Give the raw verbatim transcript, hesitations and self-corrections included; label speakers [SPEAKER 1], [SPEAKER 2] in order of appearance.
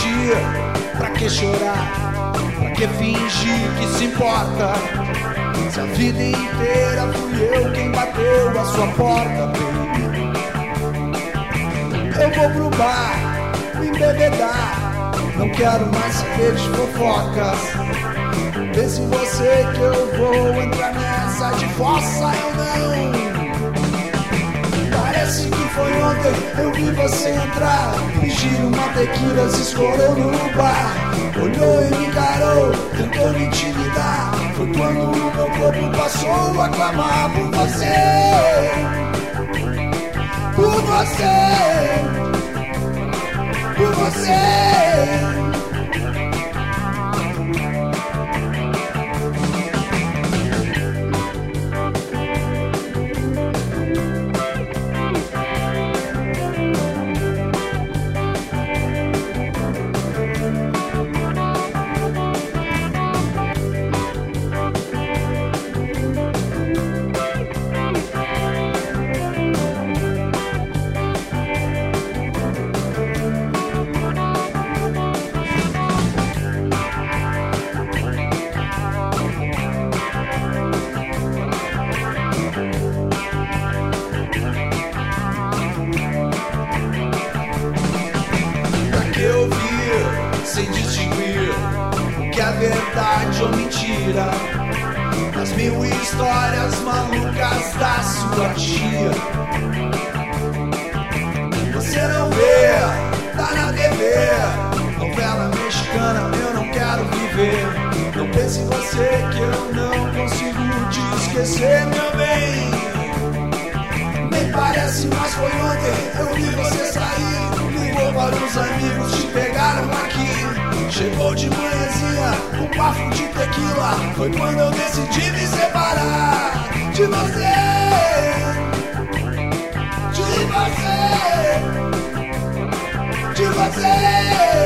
[SPEAKER 1] mentir? Pra que chorar? Pra que fingir que se importa? Se a vida inteira fui eu quem bateu a sua porta, baby. Eu vou pro bar, me embebedar, não quero mais saber de fofocas. Pense em você que eu vou entrar nessa de fossa, eu não. Parece que foi ontem, eu vi você entrar, pedir uma tequila, se escorou no bar. Olhou e me encarou, tentou me intimidar. Foi quando o meu corpo passou a clamar por você. Por você. Por você. Eu vi, sem distinguir o que é verdade ou mentira, as mil histórias malucas da sua tia. Você não vê, tá na T V, novela mexicana, eu não quero viver. Não pense em você que eu não consigo te esquecer, meu bem. Nem parece, mas foi ontem, eu vi você sair. Ligou para os amigos, te pegaram aqui. Chegou de manhãzinha, um bafo de tequila. Foi quando eu decidi me separar de você. De você. De você.